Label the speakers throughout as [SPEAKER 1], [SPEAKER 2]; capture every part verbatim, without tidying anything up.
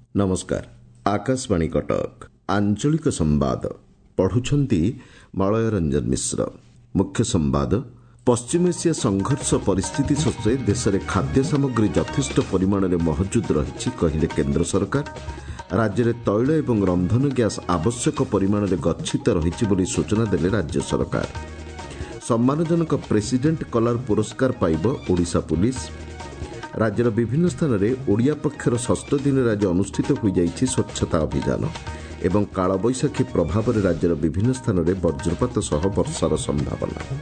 [SPEAKER 1] नमस्कार। आकाशवाणी कटक आंचलिक संवाद पढ़ुछंती मलय रंजन मिश्र। मुख्य संवाद। पश्चिम एशिया संघर्ष परिस्थिति सत्वे देश में खाद्य सामग्री यथेष्ट परिमाण में महजूद रही कहले केन्द्र सरकार। राज्य में तैल एवं रंधन गैस आवश्यक परिमाण में गच्छित रही सूचना देले राज्य सरकार। सम्मानजनक प्रेसिडेंट कलर पुरस्कार पाइब ओडिशा पुलिस। राज्यर विभिन्न स्थान में ओडिया पक्षर षष्ठ दिन राज्य अनुष्ठित हो जाइछि स्वच्छता अभियान एवं कालबैशाखी प्रभाव में राज्यर विभिन्न स्थान में वज्रपात सह वर्षार संभावना।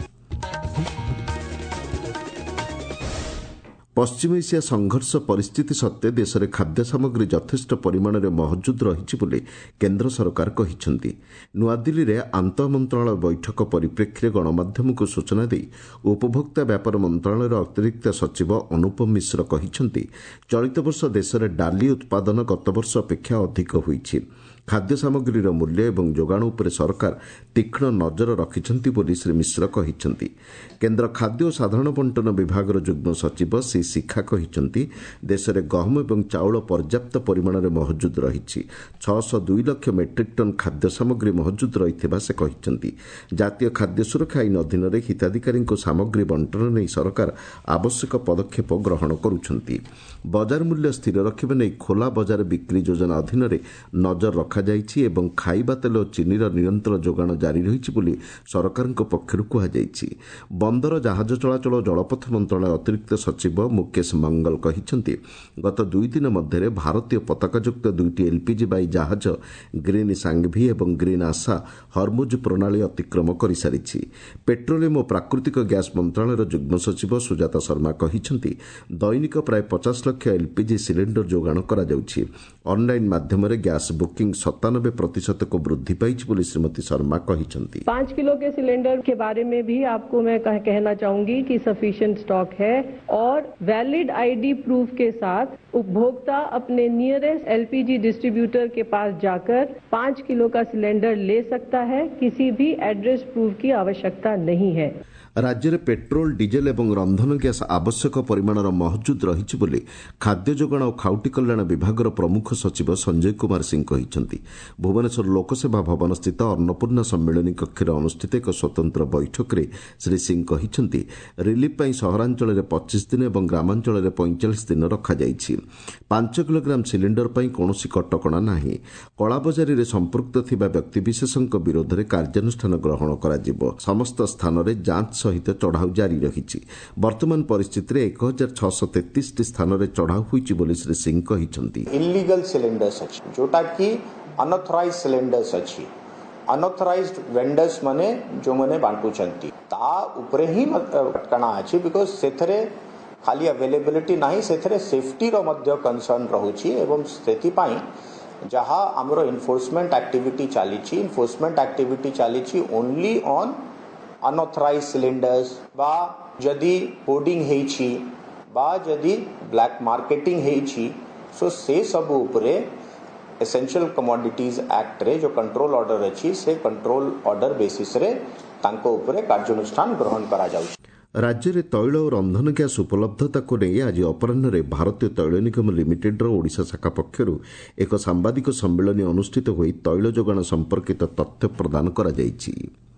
[SPEAKER 1] पश्चिम एशिया संघर्ष परिस्थिति सत्वे देश में खाद्य सामग्री यथेष्ट परिमाण में महजूद रही केन्द्र सरकार कहिसेंति। नुआदिल्ली में आंत मंत्रालय बैठक परिप्रेक्षी गणमाध्यम को सूचना दे उपभोक्ता व्यापार मंत्रालय अतिरिक्त सचिव अनुपम मिश्र कहिसेंति चलित वर्ष देश में डाली उत्पादन गत वर्ष अपेक्षा अधिक होईछि। खाद्य सामग्रीर मूल्य एवं जोगाण उपरे सरकार तीक्ष्ण नजर रखिछंती बोली श्री मिश्र कहिसेंति। केन्द्र खाद्य और साधारण बंटन विभागर युग्म सचिव श्री शिखा कहिसेंति देश में गहम एवं चाउल पर्याप्त परिमाण में महजूद रही छह सौ दुई लाख मेट्रिक टन खाद्य सामग्री महजूद रही से कहिसेंति। जातीय खाद्य सुरक्षा आईन अधीन में हिताधिकारी सामग्री बंटन नहीं सरकार आवश्यक पदक्षेप ग्रहण करुछंती। बजार मूल्य स्थिर रखिबा नै खोला बजार बिक्री योजना अधीन में नजर रखा जाइछि एवं खाइबा तेल और चीनीर निरंतर जोगाण जारी रही बोली सरकार पक्षर कहुଯାଇଛି। बंदर जहाज चलाचल और जलपथ मंत्रालय अतिरिक्त सचिव मुकेश मंगल कहिसेंति गत दुई दिन मध्य भारतीय पताकायुक्त दुईटी एलपीजी बाई जहाज ग्रीन सांगभि एवं ग्रीन आशा हरमुज प्रणाली अतिक्रम कर सारी। पेट्रोलियम और प्राकृतिक गैस मंत्रालय युग्म सचिव सुजाता शर्मा कहिसेंति दैनिक प्राय पचास लाख एलपीजी सिलिंडर जोगाण करा जाउछि। ऑनलाइन माध्यम गैस बुकिंग सत्तानबे प्रतिशत को वृद्धि पाई बोली श्रीमती शर्मा कहिसेंति।
[SPEAKER 2] पांच किलो के सिलेंडर के बारे में भी आपको मैं कह, कहना चाहूंगी कि सफिशिएंट स्टॉक है और वैलिड आईडी प्रूफ के साथ उपभोक्ता अपने नियरेस्ट एलपीजी डिस्ट्रीब्यूटर के पास जाकर पांच किलो का सिलेंडर ले सकता है। किसी भी एड्रेस प्रूफ की आवश्यकता नहीं है।
[SPEAKER 1] राज्य में पेट्रोल डीजेल एवं रंधन गैस आवश्यक परिमाण महजूद रही बोली खाद्य जोगाण और खाउटी कल्याण विभाग प्रमुख सचिव संजय कुमार सिंह कहिसेंति। भुवनेश्वर लोकसेवा भवन स्थित अन्नपूर्णा सम्मेलनी कक्ष अनुष्ठित एक स्वतंत्र बैठक में श्री सिंह कहिसेंति रिलीफ पाई सहरांचल में पच्चीस दिन और ग्रामांचल में पैंतालीस दिन रखाଯାଇଛି। पांच किलोग्राम सिलिंडर पर कौनसी कटकणा नाही। कलाबजारी में संपृक्त थिबा व्यक्तिविशेषक विरोध में कार्यानुष्ठान ग्रहण कराजिबो। समस्त स्थान में जांच सहित चढ़ाऊ जारी रही। वर्तमान परिस्थिति में एक हजार छःश तेतीस स्थान में चढ़ाऊ होईछि बोली श्री सिंह कहिसेंति।
[SPEAKER 3] इलीगल सिलिंडर्स अछि जोटा कि अनऑथराइज्ड सिलिंडर्स अछि। अनऑथराइज्ड वेंडर्स माने जो माने बांटुचंती ता ऊपर ही अटकणा अछि बिकॉज़ सेथरे खाली अवेलेबिलिटी नाही सेथरे सेफ्टी रो मध्य कंसर्न रहुछि एवं सेति पाई जहां हमरो एनफोर्समेंट एक्टिविटी चालीछि एनफोर्समेंट एक्टिविटी चालीछि ओनली ऑन अनऑथराइज्ड सिलिंडर्स बा जदि होर्डिंग हेछि बा जदि ब्लैक मार्केटिंग हेछि सो से सब ऊपरे एसेंशियल कमोडिटीज एक्ट रे जो कंट्रोल ऑर्डर अछि से कंट्रोल ऑर्डर बेसिस रे तांको ऊपरे कार्यानुष्ठान ग्रहण करा जाउछि।
[SPEAKER 1] राज्य में तैल और रंधन गैस उपलब्धता को नहीं आज अपराह्न में भारतीय तैल निगम लिमिटेड ओडिशा शाखा पक्षर एक सांबादिक सम्मेलन अनुष्ठित होई तैल जोगाण संपर्कित तथ्य प्रदान करा जायछि।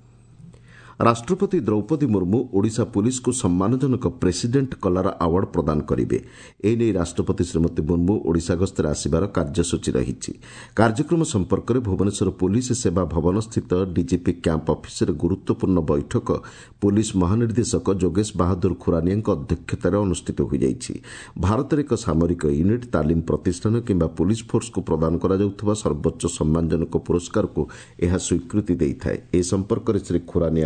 [SPEAKER 1] राष्ट्रपति द्रौपदी मुर्मू ओडिशा पुलिस को सम्मानजनक प्रेसिडेंट कलर अवार्ड प्रदान करेंगे। एने राष्ट्रपति श्रीमती मुर्मू ओडिशा गस्तर आसिबार कार्यसूची रही। कार्यक्रम संपर्क में भुवनेश्वर पुलिस सेवा भवन स्थित डीजीपी कैंप ऑफिस गुरुत्वपूर्ण बैठक पुलिस महानिर्देशक जोगेश बहादुर खुरानिया अध्यक्षतार अनुष्ठित हो जाइछि। भारत एक सामरिक यूनिट तालीम प्रतिष्ठान किंबा पुलिस फोर्स को प्रदान करा जाउथबा सर्वोच्च सम्मानजनक पुरस्कार को यह स्वीकृति देइथाय। ए संपर्क में श्री खुरानिया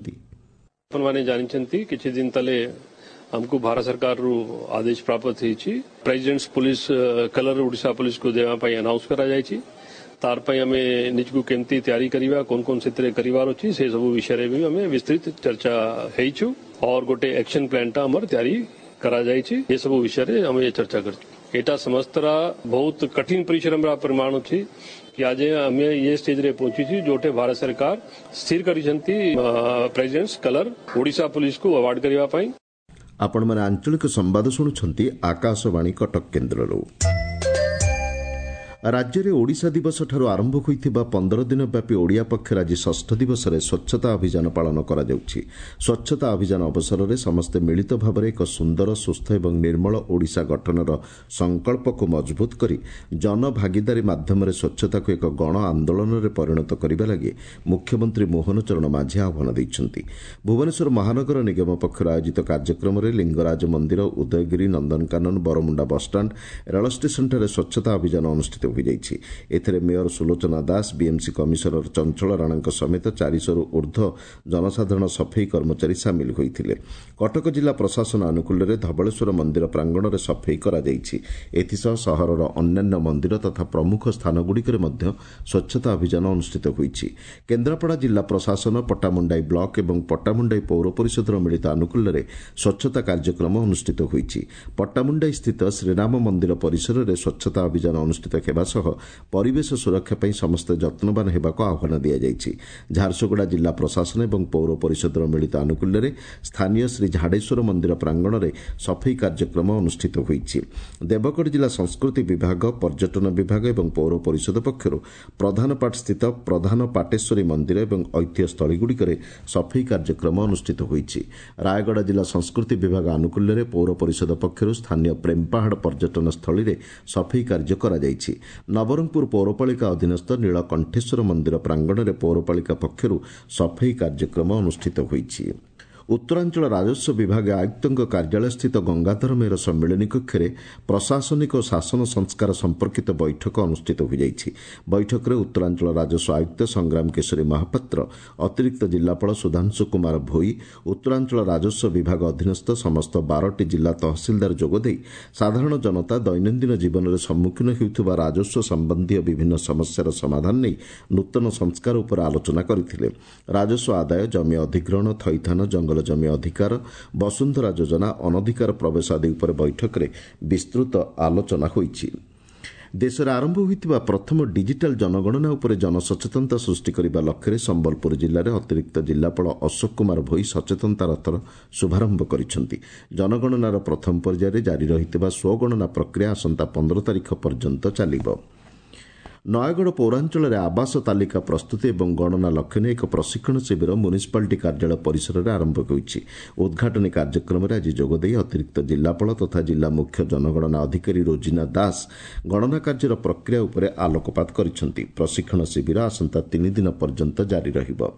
[SPEAKER 4] अपन माने जानिछंती किछि दिन तले हमको भारत सरकार रू आदेश प्राप्त होईछि president's police colour Odisha police को देवा पई अनाउंस करा जायछि। तार पई हमें निजकु केमती तैयारी करिवा कोन कोन सेतरे करिवार अछि से सब विषय रे भी हमें विस्तृत चर्चा हेइछु और गोटे एक्शन प्लान ता हमर तैयारी करा जायछि। ये सब विषय रे हमें चर्चा करछु। एटा समस्तरा बहुत कठिन परिश्रम रा प्रमाण अछि कि आज हमें ये स्टेज रे पहुंची जोटे भारत सरकार स्थिर करिसंती प्रेसिडेंट्स कलर ओडिशा पुलिस को अवार्ड करिवा पई।
[SPEAKER 1] आपण माने आंचलिक संवाद सुनुछंती आकाशवाणी कटक केन्द्ररो। राज्य ओडिशा दिवस ठारू आरंभ होइथिबा पंद्रह दिन व्यापी ओडिया पक्षर आज षष्ठ दिवस में स्वच्छता अभियान पालन करा जाउछि। स्वच्छता अभियान अवसर में समस्ते मिलित भाव एक सुंदर सुस्थ एवं निर्मल ओडिशा गठनर संकल्प को मजबूत करी जन भागीदारी माध्यम स्वच्छता को एक गण आंदोलन में परिणत करने लगी मुख्यमंत्री मोहन चरण माझी आह्वान देइछन्ति। भुवनेश्वर महानगर निगम पक्षर आयोजित कार्यक्रम में लिंगराज मंदिर, Udayagiri, Nandankanan, Baramunda bus stand, rail station ठारे स्वच्छता अभियान अनुष्ठित एथिरे mayor Sulochana Das, BMC commissioner Chanchal Rana समेत चारिश रु ऊर्ध्व जनसाधारण सफेई कर्मचारी सामिल होइथिले। कटक जिला प्रशासन अनुकूल में धवलेश्वर मंदिर प्रांगण में सफेई करा जाइछि। एथिसह सहरर अन्यान्य मंदिर तथा प्रमुख स्थानगुड़िकरे मध्य स्वच्छता अभियान अनुष्ठित होइछि। केन्द्रापड़ा जिला प्रशासन, पट्टामुंडाई ब्लॉक एवं पट्टामुंडाई पौर परिषदर मिलित अनुकूल में स्वच्छता कार्यक्रम अनुष्ठित होइछि। पट्टामुंडाई स्थित श्रीराम मंदिर परिसर में स्वच्छता अभियान अनुष्ठित हेबा सह परिवेश सुरक्षा पर समस्त जत्नवान हेबाक आह्वान दिया जाइछि। झारसुगुड़ा जिला प्रशासन एवं पौर परिषदर मिलित अनुकूल में स्थानीय श्री झाडेश्वर मंदिर प्रांगण में सफेई कार्यक्रम अनुष्ठित होइछि। देवगढ़ जिला संस्कृति विभाग, पर्यटन विभाग एवं पौर परिषद पक्षर प्रधानपाट स्थित प्रधान पाटेश्वरी मंदिर एवं ऐतिह्य स्थलीगुड़िकर सफेई कार्यक्रम अनुष्ठित होइछि। रायगढ़ जिला संस्कृति विभाग अनुकूल में पौर परिषद पक्षर स्थानीय प्रेमपाहाड़ पर्यटन स्थली में सफेई कार्य करा जाइछि। नवरंगपुर पौरपालिका अधीनस्थ नीलकंठेश्वर मंदिर प्रांगण में पौरपालिका पक्षर सफेई कार्यक्रम अनुष्ठित होइछि। उत्तरांचल राजस्व विभाग आयुक्त कार्यालय स्थित गंगाधर मेहर सम्मिलनी कक्ष में प्रशासनिक और शासन संस्कार संपर्कित बैठक अनुष्ठित हो जाइछि। बैठक में उत्तरांचल राजस्व आयुक्त संग्राम केशरी महापात्र, अतिरिक्त जिलापाल सुधांशु कुमार भोई, उत्तरांचल राजस्व विभाग अधीनस्थ समस्त बारटी जिला तहसिलदार जोगदे साधारण जनता दैनन्दिन जीवन में सम्मुखीन हेउथुबा राजस्व संबंधी विभिन्न समस्यार समाधान नहीं नूतन संस्कार उपर आलोचना करथिले। राजस्व आदाय, जमी अधिग्रहण, थैथान, जंगल जमी अधिकार, वसुंधरा योजना, अनधिकार प्रवेश आदि उपर बैठक में विस्तृत आलोचना होइछि। देश में आरंभ होइतिबा प्रथम डिजिटाल जनगणना उपर जनसचेतनता सृष्टि करने लक्ष्य संबलपुर जिले में अतिरिक्त जिलापाल अशोक कुमार भोई सचेतनता रथर शुभारंभ करिसेंति। जनगणनार प्रथम पर्यायर जारी रहितिबा स्वगणना प्रक्रिया आसंता पंद्रह तारिख पर्यंत चलिबो। नयगढ़ पौरांचल में आवास तालिका प्रस्तुति एवं गणना लक्ष्य ने एक प्रशिक्षण शिविर म्युनिसिपालिटी कार्यालय परिसर में आरंभ होइछि। उद्घाटनी कार्यक्रम में आज जोगदे अतिरिक्त जिलापाल तथा जिला मुख्य जनगणना अधिकारी रोजिना दास गणना कार्यर प्रक्रिया उपर आलोकपात करिसेंति। प्रशिक्षण शिविर आसंता तीन दिन पर्यंत जारी रहिबो।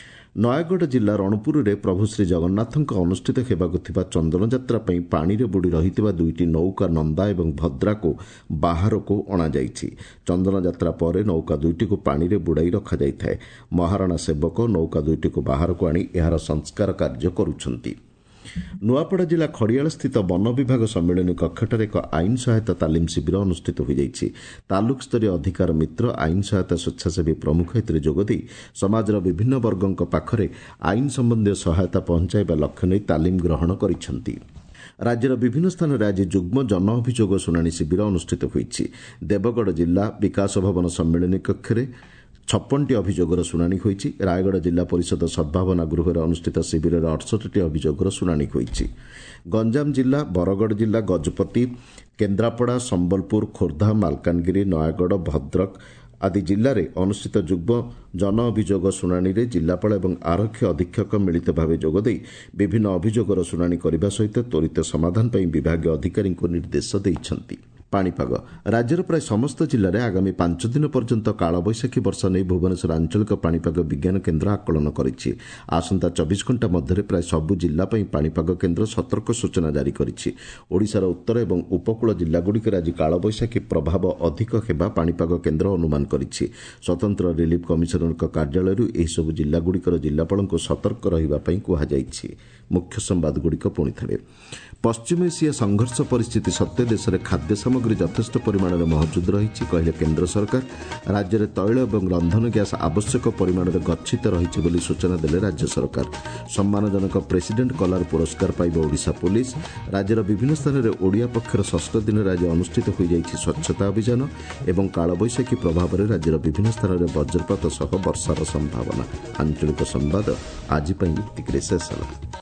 [SPEAKER 1] नयगढ़ जिला रणपुर में प्रभु श्री जगन्नाथ अनुष्ठित हेबाकु थिबा चंदन यात्रा पई पानी रे बुड़ी रहितिबा दुईटी नौका नंदा एवं भद्रा को बाहर को अणा जाइछि। चंदन यात्रा पर नौका दुईटी को पानी रे बुड़ाई रखा जाइथाय। महाराणा सेवक नौका दुईटी को बाहर को आनी एहार संस्कार कार्य करुछंती। नुआपड़ा जिला खड़ियाल स्थित वन विभाग सम्मेलन कक्षठार एक आईन सहायता तालीम शिविर अनुष्ठित हो जाइछि। तालुक स्तरीय अधिकार मित्र, आईन सहायता स्वेच्छासेवी प्रमुख एथिरे जोगदे समाजर विभिन्न वर्गों पाखरे आईन संबंधी सहायता पहुंचाइबा लक्ष्य नहीं तालीम ग्रहण करिसेंति। राज्यर विभिन्न स्थान में आज जुग्म जन अभियोग शुणाणी शिविर अनुष्ठित होइछि। देवगढ़ जिला विकास भवन सम्मेलन कक्ष में छप्पन टी अभियोगर शुणाणी होइछि। रायगढ़ जिला परिषद सद्भावना गृह अनुष्ठित शिविर में अड़सठ टी अभियोगर शुणाणी होइछि। गंजाम जिला, बरगढ़ जिला, गजपति, केन्द्रापड़ा, संबलपुर, खोर्धा, मालकानगिरी, नयगढ़, भद्रक आदि जिले में अनुष्ठित जुग्म जन अभियोग शुणाणी में जिलापाल और आरक्षी अधीक्षक मिलित भाव जोगदे विभिन्न अभियोगर शुणाणी करने सहित त्वरित समाधान पर विभागीय अधिकारी को निर्देश देइछन्ति। पाणीपाग राज्यर प्राय समस्त जिले में आगामी पांच दिन पर्यंत कालबैशाखी वर्षा नहीं भुवनेश्वर आंचलिक पाणीपाग विज्ञान केन्द्र आकलन करिछि। आसंता चौबीस घंटा मध्य प्राय सबु जिला पाणीपाग केन्द्र सतर्क सूचना जारी करिछि। ओडिशार उत्तर और उपकूल जिलागुड़िकर आज कालबैशाखी प्रभाव अधिक हेबा पाणीपाग केन्द्र अनुमान करिछि। स्वतंत्र रिलीफ कमिशनर कार्यालय एहिसबु जिलागुड़िकर जिलापालଙ୍କୁ सतर्क रहिबा पई कुहाଯାଇଛି। मुख्य संवादगुड़िक पुणी थे। पश्चिम एशिया संघर्ष परिस्थिति सत्वे देश में खाद्य सामग्री यथेष्ट परिमाण में मौजूद रही कहले केन्द्र सरकार। राज्य में तैल और रंधन गैस आवश्यक परिमाण में गच्छित रही सूचना देले राज्य सरकार। सम्मानजनक प्रेसिडेंट कलार पुरस्कार पाइब ओडिशा पुलिस। राज्यर विभिन्न स्थान में ओडिया पक्षर षष्ठ दिन राज्य अनुष्ठित हो जाइछि स्वच्छता अभियान एवं कालबैशाखी प्रभाव में राज्यर विभिन्न स्थान में वज्रपात सह वर्षार संभावना। आंचलिक संवाद आज शेष।